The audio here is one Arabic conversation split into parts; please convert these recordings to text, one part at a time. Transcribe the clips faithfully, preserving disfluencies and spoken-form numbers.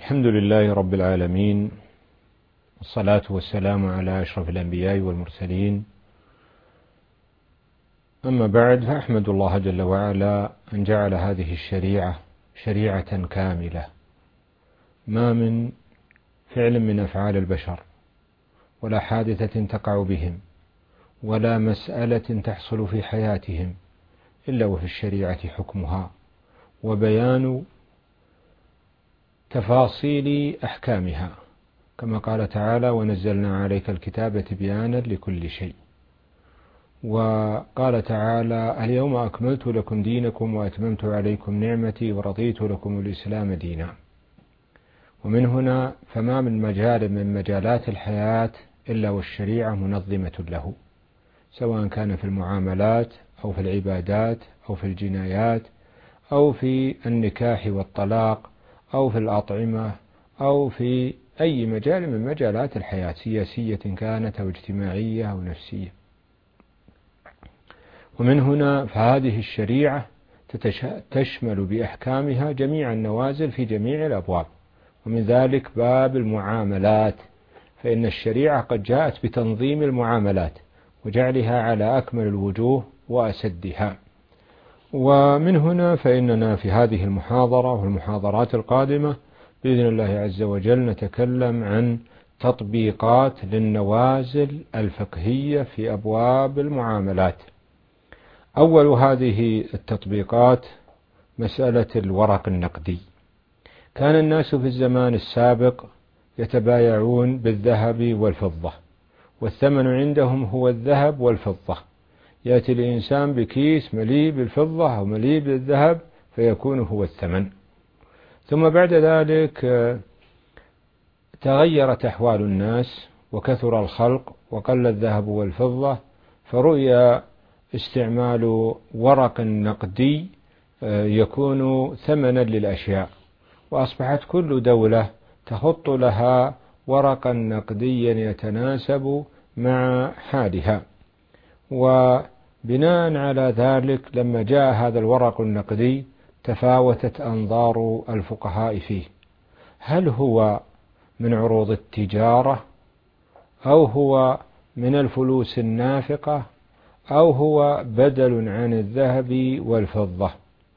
الحمد لله رب العالمين، والصلاة والسلام على أشرف الأنبياء والمرسلين. أما بعد، فأحمد الله جل وعلا أن جعل هذه الشريعة شريعة كاملة، ما من فعل من أفعال البشر ولا حادثة تقع بهم ولا مسألة تحصل في حياتهم إلا وفي الشريعة حكمها وبيان تفاصيل أحكامها، كما قال تعالى: ونزلنا عليك الكتاب تبيانا لكل شيء. وقال تعالى: اليوم أكملت لكم دينكم وأتممت عليكم نعمتي ورضيت لكم الإسلام دينا. ومن هنا فما من مجال من مجالات الحياة إلا والشريعة منظمة له، سواء كان في المعاملات أو في العبادات أو في الجنايات أو في النكاح والطلاق أو في الأطعمة أو في أي مجال من مجالات الحياة، سياسية كانت أو اجتماعية أو نفسية. ومن هنا فهذه الشريعة تشمل بأحكامها جميع النوازل في جميع الأبواب، ومن ذلك باب المعاملات، فإن الشريعة قد جاءت بتنظيم المعاملات وجعلها على أكمل الوجوه وأسدها. ومن هنا فإننا في هذه المحاضرة والمحاضرات القادمة بإذن الله عز وجل نتكلم عن تطبيقات للنوازل الفقهية في أبواب المعاملات. أول هذه التطبيقات مسألة الورق النقدي. كان الناس في الزمان السابق يتبايعون بالذهب والفضة، والثمن عندهم هو الذهب والفضة. يأتي الإنسان بكيس مليء بالفضة أو مليء بالذهب فيكون هو الثمن. ثم بعد ذلك تغيرت أحوال الناس وكثر الخلق وقل الذهب والفضة، فرؤي استعمال ورق نقدي يكون ثمنا للأشياء، وأصبحت كل دولة تحط لها ورقا نقديا يتناسب مع حالها. وبناء على ذلك لما جاء هذا الورق النقدي تفاوتت أنظار الفقهاء فيه، هل هو من عروض التجارة أو هو من الفلوس النافقة أو هو بدل عن الذهب والفضة،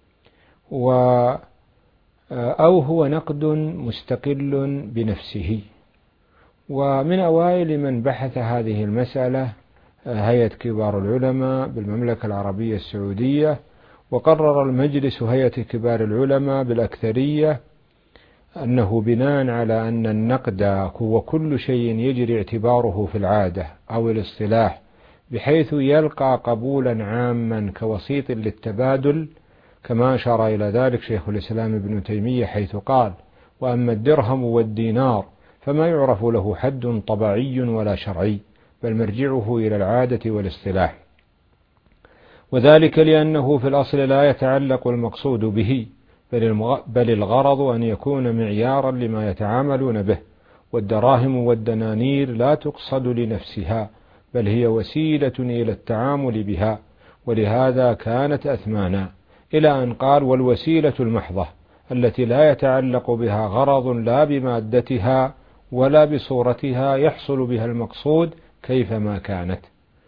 أو هو نقد مستقل بنفسه. ومن أوائل من بحث هذه المسألة هيئة كبار العلماء بالمملكة العربية السعودية، وقرر المجلس هيئة كبار العلماء بالأكثرية أنه بناء على أن النقد هو كل شيء يجري اعتباره في العادة أو الاصطلاح بحيث يلقى قبولا عاما كوسيط للتبادل، كما أشار إلى ذلك شيخ الإسلام ابن تيمية حيث قال: وأما الدرهم والدينار فما يعرف له حد طبيعي ولا شرعي، بل مرجعه إلى العادة والاصطلاح، وذلك لأنه في الأصل لا يتعلق المقصود به، بل الغرض أن يكون معيارا لما يتعاملون به. والدراهم والدنانير لا تقصد لنفسها، بل هي وسيلة إلى التعامل بها، ولهذا كانت أثمانا، إلى أن قال: والوسيلة المحضة التي لا يتعلق بها غرض لا بمادتها ولا بصورتها يحصل بها المقصود كيفما كانت.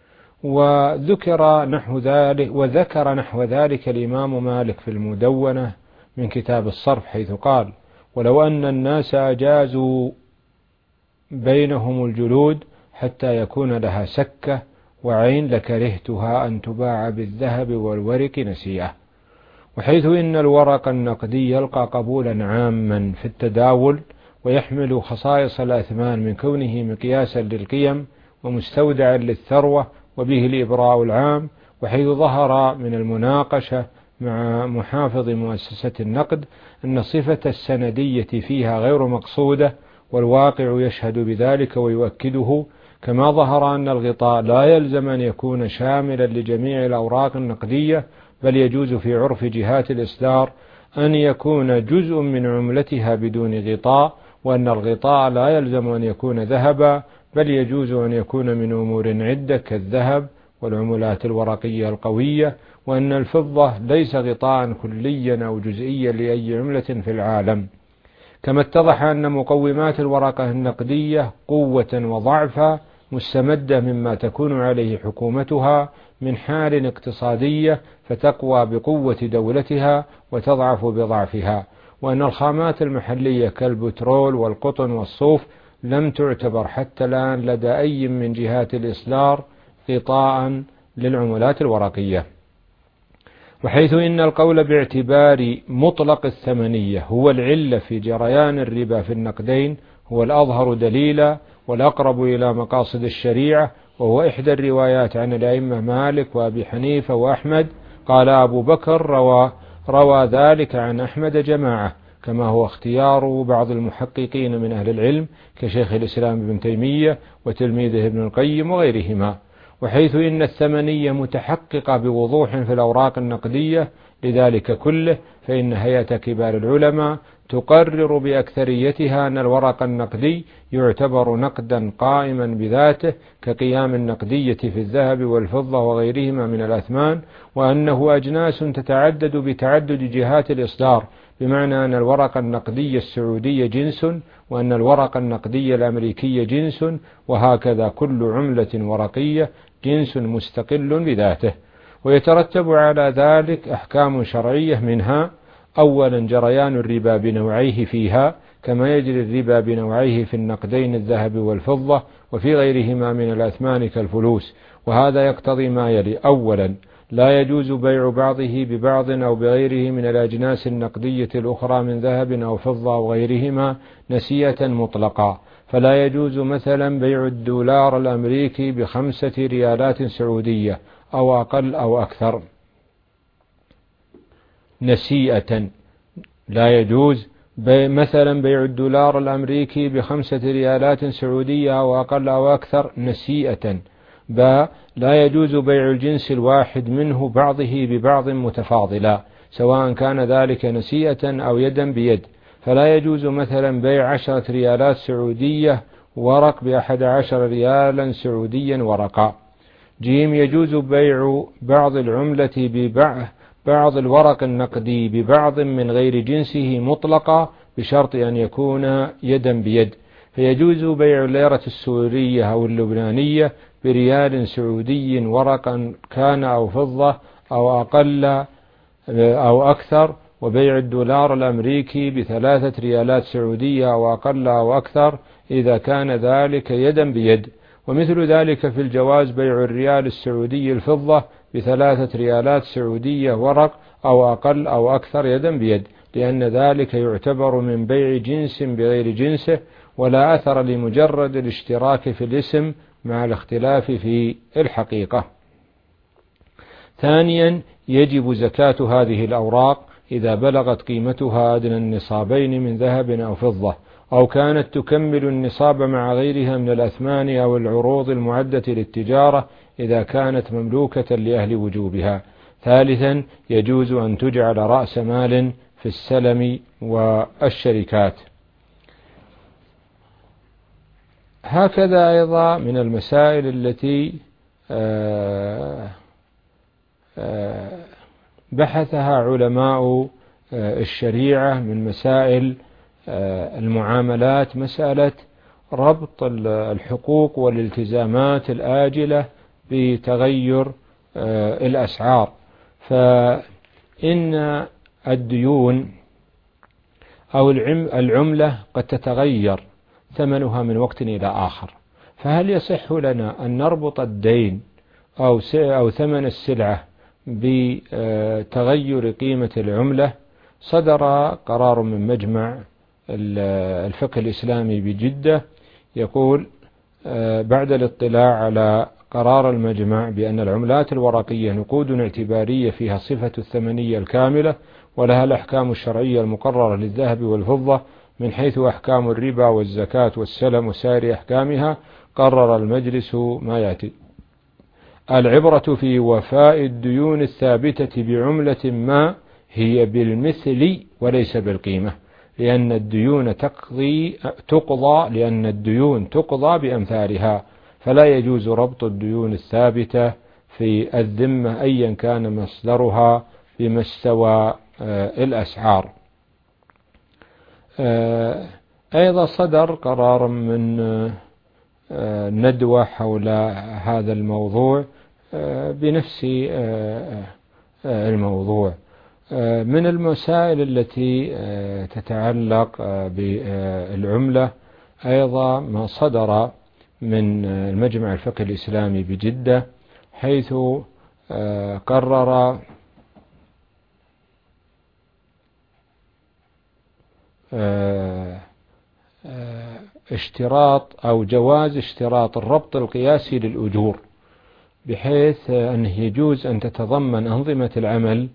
وذكر نحو ذلك وذكر نحو ذلك الإمام مالك في المدونة من كتاب الصرف حيث قال: ولو أن الناس أجازوا بينهم الجلود حتى يكون لها سكة وعين لكرهتها أن تباع بالذهب والورق نسيئة. وحيث إن الورق النقدي يلقى قبولا عاما في التداول ويحمل خصائص الأثمان من كونه مقياسا للقيم ومستودعا للثروة وبه الإبراء العام، وحيث ظهر من المناقشة مع محافظ مؤسسة النقد أن صفة السندية فيها غير مقصودة، والواقع يشهد بذلك ويؤكده، كما ظهر أن الغطاء لا يلزم أن يكون شاملا لجميع الأوراق النقدية، بل يجوز في عرف جهات الإصدار أن يكون جزء من عملتها بدون غطاء، وأن الغطاء لا يلزم أن يكون ذهبا، بل يجوز أن يكون من أمور عدة كالذهب والعملات الورقية القوية، وأن الفضة ليس غطاء كليا أو جزئيا لأي عملة في العالم. كما اتضح أن مقومات الورقة النقدية قوة وضعفا مستمدة مما تكون عليه حكومتها من حال اقتصادية فتقوى بقوة دولتها وتضعف بضعفها، وأن الخامات المحلية كالبترول والقطن والصوف لم تعتبر حتى الآن لدى أي من جهات الإصدار غطاء للعملات الورقية. وحيث إن القول باعتبار مطلق الثمنية هو العلة في جريان الربا في النقدين هو الأظهر دليلا والأقرب إلى مقاصد الشريعة، وهو إحدى الروايات عن الأئمة مالك وأبي حنيفة وأحمد. قال أبو بكر روى, روى ذلك عن أحمد جماعة، كما هو اختيار بعض المحققين من أهل العلم كشيخ الإسلام ابن تيمية وتلميذه ابن القيم وغيرهما. وحيث إن الثمنية متحققة بوضوح في الأوراق النقدية لذلك كله، فإن هيئة كبار العلماء تقرر بأكثريتها أن الورق النقدي يعتبر نقدا قائما بذاته كقيام النقدية في الذهب والفضة وغيرهما من الأثمان، وأنه أجناس تتعدد بتعدد جهات الإصدار، بمعنى أن الورق النقدي السعودي جنس، وأن الورق النقدي الأمريكي جنس، وهكذا كل عملة ورقية جنس مستقل بذاته. ويترتب على ذلك أحكام شرعية، منها أولا جريان الربا بنوعيه فيها كما يجري الربا بنوعيه في النقدين الذهب والفضة وفي غيرهما من الأثمان كالفلوس، وهذا يقتضي ما يلي: أولا لا يجوز بيع بعضه ببعض أو بغيره من الأجناس النقدية الأخرى من ذهب أو فضة أو غيرهما نسيئة مطلقة، فلا يجوز مثلا بيع الدولار الأمريكي بخمسة ريالات سعودية أو أقل أو أكثر نسيئة. لا يجوز بي مثلا بيع الدولار الأمريكي بخمسة ريالات سعودية أو أقل أو أكثر نسيئة. ب لا يجوز بيع الجنس الواحد منه بعضه ببعض متفاضلا، سواء كان ذلك نسيئة أو يدا بيد، فلا يجوز مثلا بيع عشرة ريالات سعودية ورق بأحد عشر ريالا سعوديا ورقا. جيم يجوز بيع بعض العملة ببعض بعض الورق النقدي ببعض من غير جنسه مطلقا بشرط أن يكون يدا بيد، فيجوز بيع الليرة السورية أو اللبنانية بريال سعودي ورقا كان أو فضة أو أقل أو أكثر، وبيع الدولار الأمريكي بثلاثة ريالات سعودية أو أقل أو أكثر إذا كان ذلك يدا بيد. ومثل ذلك في الجواز بيع الريال السعودي الفضة بثلاثة ريالات سعودية ورق أو أقل أو أكثر يدا بيد، لأن ذلك يعتبر من بيع جنس بغير جنسه، ولا أثر لمجرد الاشتراك في الاسم مع الاختلاف في الحقيقة. ثانيا يجب زكاة هذه الأوراق إذا بلغت قيمتها أدنى النصابين من ذهب أو فضة، أو كانت تكمل النصاب مع غيرها من الأثمان أو العروض المعدة للتجارة إذا كانت مملوكة لأهل وجوبها. ثالثا يجوز أن تجعل رأس مال في السلم والشركات. هكذا أيضا من المسائل التي بحثها علماء الشريعة من مسائل المعاملات مسألة ربط الحقوق والالتزامات الآجلة بتغير الأسعار. فإن الديون أو العملة قد تتغير ثمنها من وقت إلى آخر، فهل يصح لنا أن نربط الدين أو أو ثمن السلعة بتغير قيمة العملة؟ صدر قرار من مجمع الفقه الإسلامي بجدة يقول بعد الاطلاع على قرار المجمع بأن العملات الورقية نقود اعتبارية فيها صفة الثمنية الكاملة ولها الأحكام الشرعية المقررة للذهب والفضة من حيث أحكام الربا والزكاة والسلم وسائر أحكامها، قرر المجلس ما يأتي: العبرة في وفاء الديون الثابتة بعملة ما هي بالمثل وليس بالقيمة، لأن الديون تقضي تقضى لأن الديون تقضى بأمثالها، فلا يجوز ربط الديون الثابتة في الذمة أيا كان مصدرها بمستوى الأسعار. أيضا صدر قرار من ندوة حول هذا الموضوع بنفس الموضوع. من المسائل التي تتعلق بالعملة أيضا ما صدر من المجمع الفقهي الإسلامي بجدة، حيث قرر اشتراط أو جواز اشتراط الربط القياسي للأجور، بحيث أنه يجوز أن تتضمن أنظمة العمل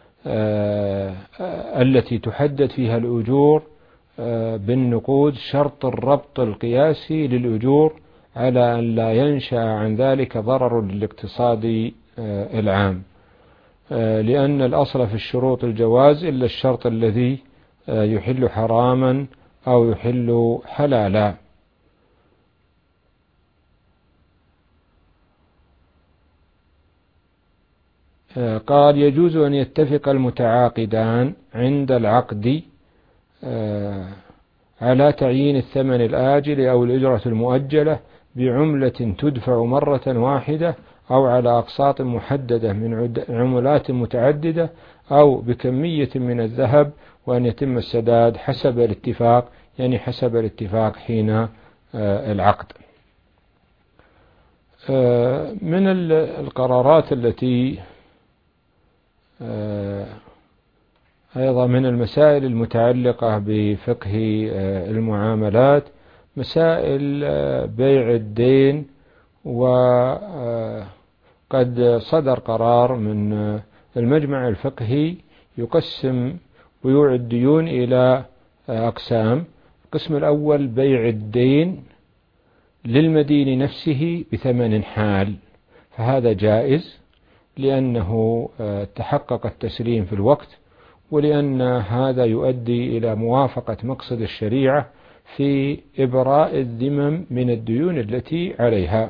التي تحدد فيها الأجور بالنقود شرط الربط القياسي للأجور، على أن لا ينشأ عن ذلك ضرر للاقتصاد العام، لأن الأصل في الشروط الجواز إلا الشرط الذي يحل حراما أو يحل حلالا. قال يجوز أن يتفق المتعاقدان عند العقد على تعيين الثمن الآجل أو الأجرة المؤجلة بعملة تدفع مرة واحدة، أو على أقساط محددة من عملات متعددة، أو بكمية من الذهب، وأن يتم السداد حسب الاتفاق، يعني حسب الاتفاق حين العقد. من القرارات التي أيضا من المسائل المتعلقة بفقه المعاملات مسائل بيع الدين، وقد صدر قرار من المجمع الفقهي يقسم بيوع الديون إلى أقسام. القسم الأول بيع الدين للمدين نفسه بثمن حال، فهذا جائز لأنه تحقق التسليم في الوقت، ولأن هذا يؤدي إلى موافقة مقصد الشريعة في إبراء الذمم من الديون التي عليها.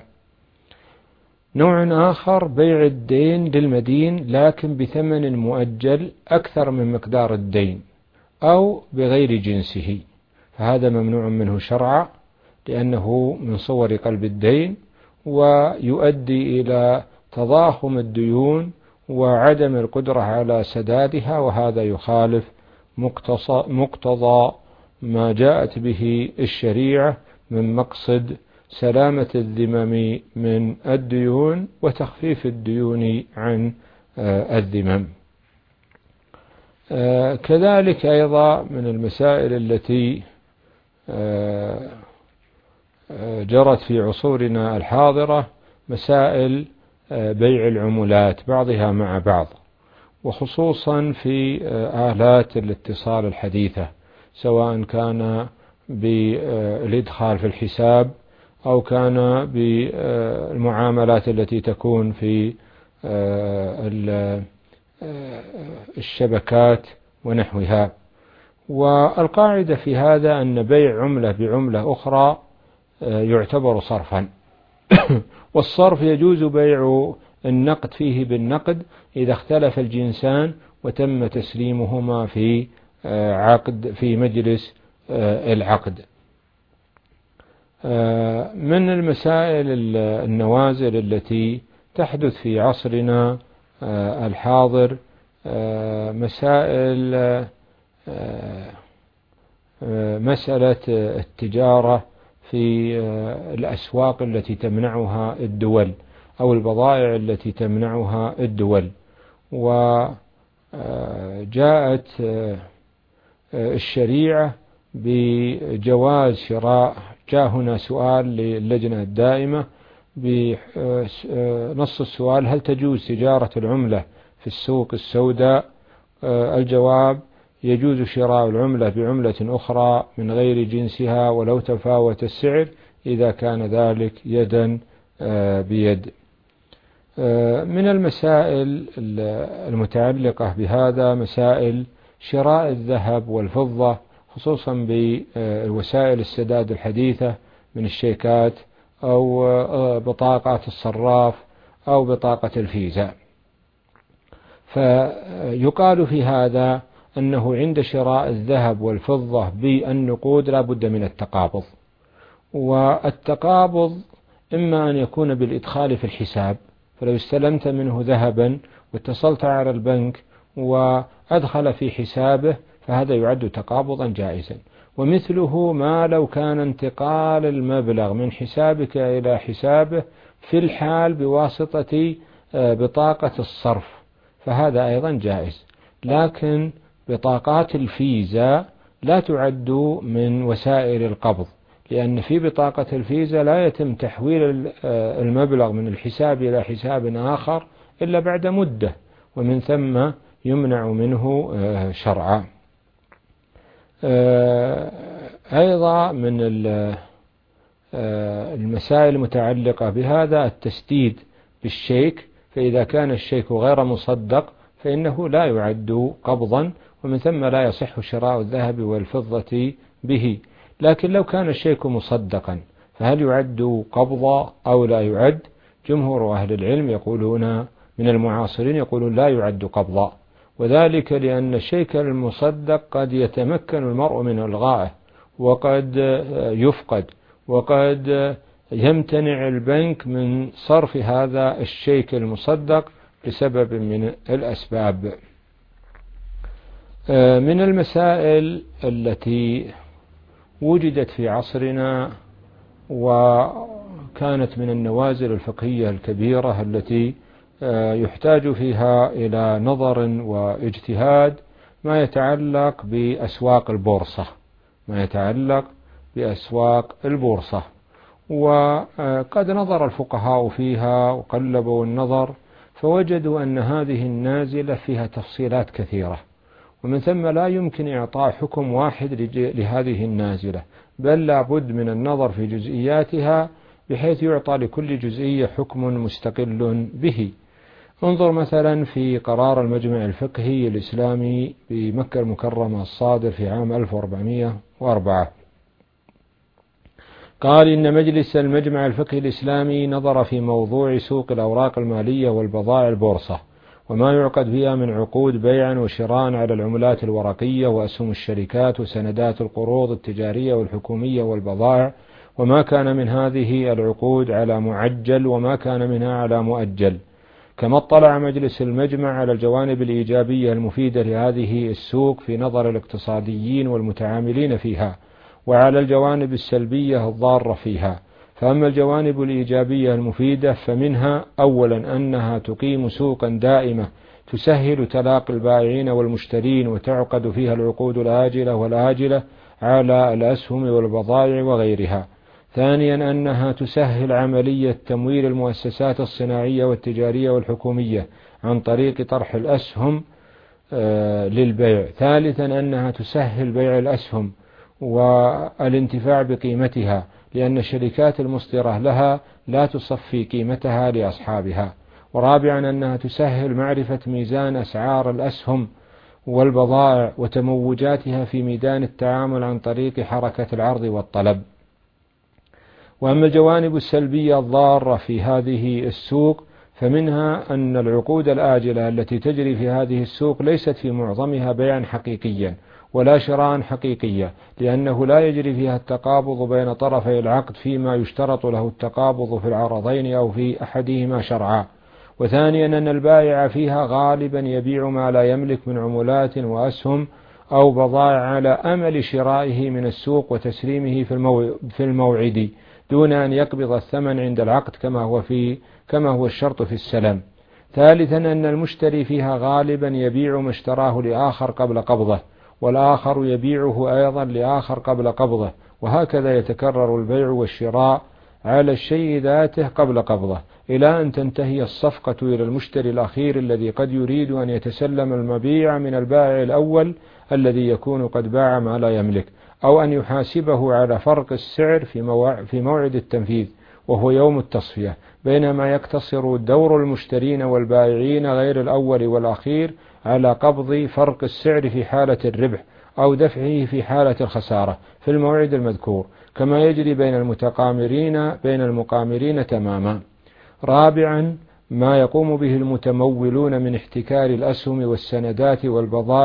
نوع آخر بيع الدين للمدين لكن بثمن مؤجل أكثر من مقدار الدين أو بغير جنسه، فهذا ممنوع منه شرعا لأنه من صور قلب الدين، ويؤدي إلى تضاخم الديون وعدم القدرة على سدادها، وهذا يخالف مقتضى ما جاءت به الشريعة من مقصد سلامة الذمم من الديون وتخفيف الديون عن الذمم. كذلك أيضا من المسائل التي جرت في عصورنا الحاضرة مسائل بيع العملات بعضها مع بعض، وخصوصا في آلات الاتصال الحديثة، سواء كان بالإدخال في الحساب أو كان بالمعاملات التي تكون في الشبكات ونحوها. والقاعدة في هذا أن بيع عملة بعملة أخرى يعتبر صرفا، والصرف يجوز بيع النقد فيه بالنقد إذا اختلف الجنسان وتم تسليمهما في عقد في مجلس العقد. من المسائل النوازل التي تحدث في عصرنا الحاضر مسائل مسألة التجارة في الأسواق التي تمنعها الدول أو البضائع التي تمنعها الدول. وجاءت الشريعة بجواز شراء، جاء هنا سؤال للجنة الدائمة بنص السؤال: هل تجوز تجارة العملة في السوق السوداء؟ الجواب: يجوز شراء العملة بعملة أخرى من غير جنسها ولو تفاوت السعر إذا كان ذلك يدا بيد. من المسائل المتعلقة بهذا مسائل شراء الذهب والفضة، خصوصا بوسائل السداد الحديثة من الشيكات أو بطاقات الصراف أو بطاقة الفيزا. فيقال في هذا أنه عند شراء الذهب والفضة بالنقود لا بد من التقابض، والتقابض إما أن يكون بالإدخال في الحساب، فلو استلمت منه ذهبا واتصلت على البنك وأدخل في حسابه فهذا يعد تقابضا جائزا. ومثله ما لو كان انتقال المبلغ من حسابك إلى حسابه في الحال بواسطة بطاقة الصرف فهذا أيضا جائز. لكن بطاقات الفيزا لا تعد من وسائل القبض، لأن في بطاقة الفيزا لا يتم تحويل المبلغ من الحساب إلى حساب آخر إلا بعد مدة، ومن ثم يمنع منه شرعا. أيضا من المسائل المتعلقة بهذا التسديد بالشيك، فإذا كان الشيك غير مصدق فإنه لا يعد قبضا، ومن ثم لا يصح شراء الذهب والفضة به. لكن لو كان الشيك مصدقا فهل يعد قبضا أو لا يعد؟ جمهور أهل العلم يقولون من المعاصرين يقولون لا يعد قبضا، وذلك لأن الشيك المصدق قد يتمكن المرء من إلغائه، وقد يفقد، وقد يمتنع البنك من صرف هذا الشيك المصدق لسبب من الأسباب. من المسائل التي وجدت في عصرنا وكانت من النوازل الفقهية الكبيرة التي يحتاج فيها إلى نظر واجتهاد ما يتعلق بأسواق البورصة ما يتعلق بأسواق البورصة وقد نظر الفقهاء فيها وقلبوا النظر فوجدوا أن هذه النازلة فيها تفصيلات كثيرة، ومن ثم لا يمكن إعطاء حكم واحد لهذه النازلة، بل لا بد من النظر في جزئياتها بحيث يعطى لكل جزئية حكم مستقل به. انظر مثلا في قرار المجمع الفقهي الإسلامي بمكة المكرمة الصادر في عام ألف وأربعمائة وأربعة، قال إن مجلس المجمع الفقهي الإسلامي نظر في موضوع سوق الأوراق المالية والبضائع البورصة وما يعقد فيها من عقود بيع وشراء على العملات الورقية وأسهم الشركات وسندات القروض التجارية والحكومية والبضائع، وما كان من هذه العقود على معجل وما كان منها على مؤجل. كما اطلع مجلس المجمع على الجوانب الإيجابية المفيدة لهذه السوق في نظر الاقتصاديين والمتعاملين فيها، وعلى الجوانب السلبية الضارة فيها. فأما الجوانب الإيجابية المفيدة فمنها أولا أنها تقيم سوقا دائمة تسهل تلاقي البائعين والمشترين وتعقد فيها العقود الآجلة والآجلة على الأسهم والبضائع وغيرها. ثانيا أنها تسهل عملية تمويل المؤسسات الصناعية والتجارية والحكومية عن طريق طرح الأسهم للبيع. ثالثا أنها تسهل بيع الأسهم والانتفاع بقيمتها، لأن الشركات المصدرة لها لا تصفي قيمتها لأصحابها. ورابعا أنها تسهل معرفة ميزان أسعار الأسهم والبضائع وتموجاتها في ميدان التعامل عن طريق حركة العرض والطلب. وأما الجوانب السلبية الضارة في هذه السوق فمنها أن العقود الآجلة التي تجري في هذه السوق ليست في معظمها بيعا حقيقيا ولا شراء حقيقية، لأنه لا يجري فيها التقابض بين طرفي العقد فيما يشترط له التقابض في العرضين أو في أحدهما شرعا. وثانيا أن البائع فيها غالبا يبيع ما لا يملك من عملات وأسهم أو بضائع على أمل شرائه من السوق وتسليمه في الموعد دون أن يقبض الثمن عند العقد كما هو في كما هو الشرط في السلام. ثالثا أن المشتري فيها غالبا يبيع ما اشتراه لآخر قبل قبضه، والآخر يبيعه أيضا لآخر قبل قبضه، وهكذا يتكرر البيع والشراء على الشيء ذاته قبل قبضه إلى أن تنتهي الصفقة إلى المشتري الأخير الذي قد يريد أن يتسلم المبيع من البائع الأول الذي يكون قد باع ما لا يملك، أو أن يحاسبه على فرق السعر في موعد التنفيذ وهو يوم التصفية، بينما يقتصر دور المشترين والبائعين غير الأول والأخير على قبض فرق السعر في حالة الربح أو دفعه في حالة الخسارة في الموعد المذكور، كما يجري بين المتقامرين بين المقامرين تماما. رابعا ما يقوم به المتمولون من احتكار الأسهم والسندات والبضائع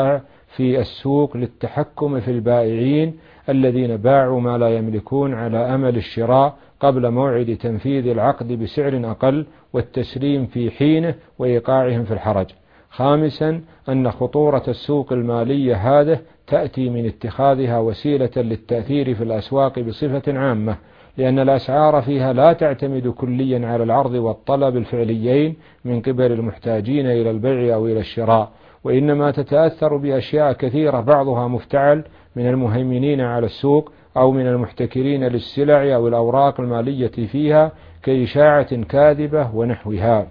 في السوق للتحكم في البائعين الذين باعوا ما لا يملكون على أمل الشراء قبل موعد تنفيذ العقد بسعر أقل والتسليم في حينه وإيقاعهم في الحرج. خامسا أن خطورة السوق المالية هذه تأتي من اتخاذها وسيلة للتأثير في الأسواق بصفة عامة، لأن الأسعار فيها لا تعتمد كليا على العرض والطلب الفعليين من قبل المحتاجين إلى البيع أو إلى الشراء، وإنما تتأثر بأشياء كثيرة بعضها مفتعل من المهيمنين على السوق أو من المحتكرين للسلع أو الأوراق المالية فيها كإشاعة كاذبة ونحوها.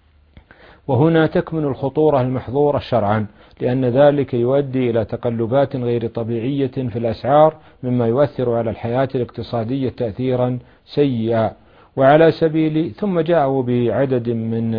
وهنا تكمن الخطورة المحظورة شرعا، لأن ذلك يؤدي إلى تقلبات غير طبيعية في الأسعار مما يؤثر على الحياة الاقتصادية تأثيرا سيئا. وعلى سبيل ثم جاءوا بعدد من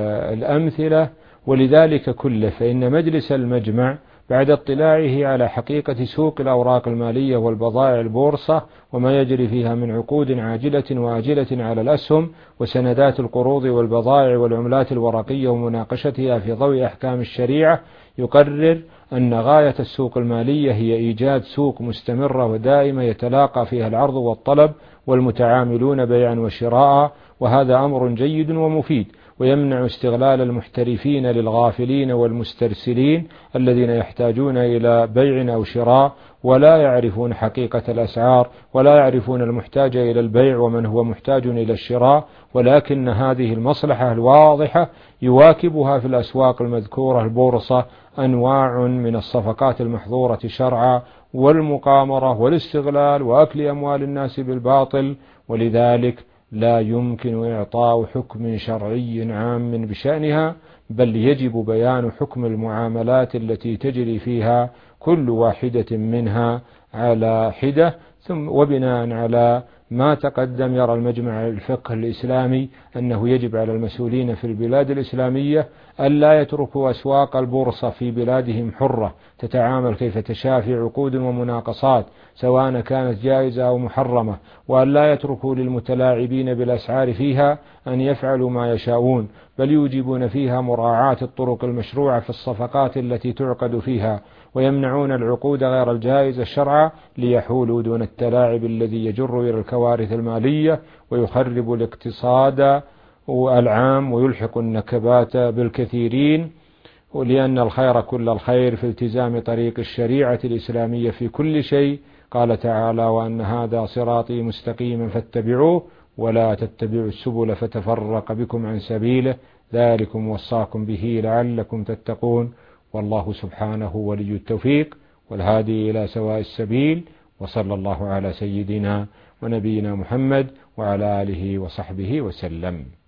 الأمثلة، ولذلك كله فإن مجلس المجمع بعد اطلاعه على حقيقة سوق الأوراق المالية والبضائع البورصة وما يجري فيها من عقود عاجلة وآجلة على الأسهم وسندات القروض والبضائع والعملات الورقية ومناقشتها في ضوء أحكام الشريعة، يقرر أن غاية السوق المالية هي إيجاد سوق مستمرة ودائمة يتلاقى فيها العرض والطلب والمتعاملون بيعا وشراء، وهذا أمر جيد ومفيد ويمنع استغلال المحترفين للغافلين والمسترسلين الذين يحتاجون إلى بيع أو شراء ولا يعرفون حقيقة الأسعار ولا يعرفون المحتاج إلى البيع ومن هو محتاج إلى الشراء، ولكن هذه المصلحة الواضحة يواكبها في الأسواق المذكورة البورصة أنواع من الصفقات المحظورة شرعا والمقامرة والاستغلال وأكل أموال الناس بالباطل، ولذلك لا يمكن إعطاء حكم شرعي عام بشأنها، بل يجب بيان حكم المعاملات التي تجري فيها كل واحدة منها على حدة. ثم وبناء على ما تقدم يرى المجمع الفقه الإسلامي أنه يجب على المسؤولين في البلاد الإسلامية ألا يتركوا أسواق البورصة في بلادهم حرة تتعامل كيف تشاء في عقود ومناقصات سواء كانت جائزة أو محرمة، وأن لا يتركوا للمتلاعبين بالأسعار فيها أن يفعلوا ما يشاءون، بل يوجبون فيها مراعاة الطرق المشروعة في الصفقات التي تعقد فيها، ويمنعون العقود غير الجائزة شرعا ليحولوا دون التلاعب الذي يجر إلى الكوارث المالية ويخرب الاقتصاد العام ويلحق النكبات بالكثيرين، ولأن الخير كل الخير في التزام طريق الشريعة الإسلامية في كل شيء. قال تعالى: وأن هذا صراطي مستقيما فاتبعوه ولا تتبعوا السبل فتفرق بكم عن سبيله ذلكم وصاكم به لعلكم تتقون. والله سبحانه ولي التوفيق والهادي إلى سواء السبيل، وصلى الله على سيدنا ونبينا محمد وعلى آله وصحبه وسلم.